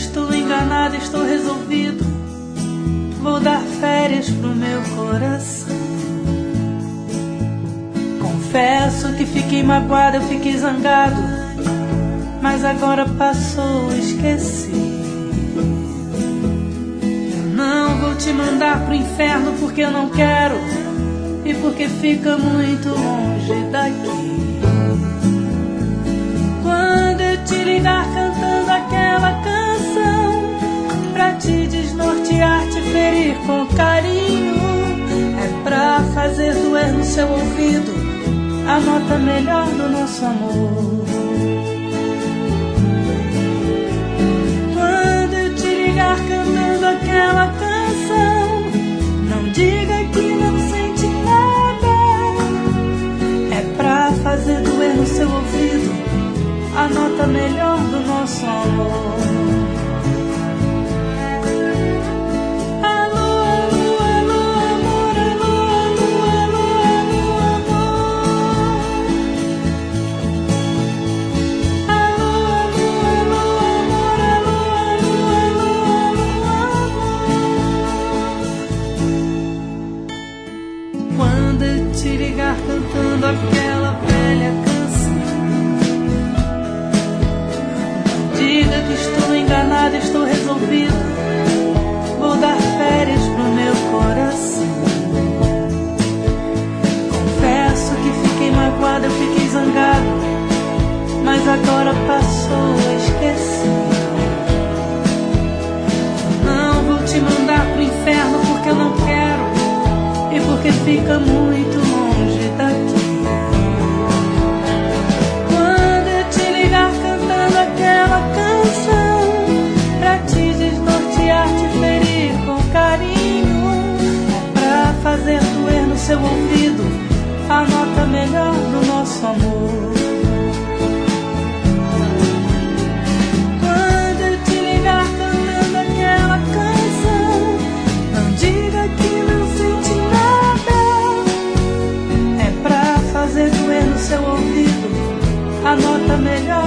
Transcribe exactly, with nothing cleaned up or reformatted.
estou enganado, estou resolvido. Vou dar férias pro meu coração. Confesso que fiquei magoado, eu fiquei zangado, mas agora passou, esqueci. Eu não vou te mandar pro inferno porque eu não quero e porque fica muito longe daqui. Quando eu te ligar cantando aquela canção pra te desnortear, te ferir com carinho, é pra fazer doer no seu ouvido a nota melhor do nosso amor. Quando eu te ligar cantando aquela canção, não diga que não sente nada, é pra fazer doer no seu ouvido a nota melhor do nosso amor. Quando eu te ligar cantando aquela velha canção, diga que estou enganado, estou resolvido. Vou dar férias pro meu coração. Confesso que fiquei magoado, eu fiquei zangado, mas agora passou, esqueci. Não vou te mandar pro inferno porque eu não quero e porque fica muito longe daqui. Quando eu te ligar cantando aquela canção pra te desnortear, te ferir com carinho, é pra fazer doer no seu ouvido a nota melhor do nosso amor. Quando eu te ligar cantando aquela canção, não diga que não sente nada, é pra fazer doer no seu ouvido a nota melhor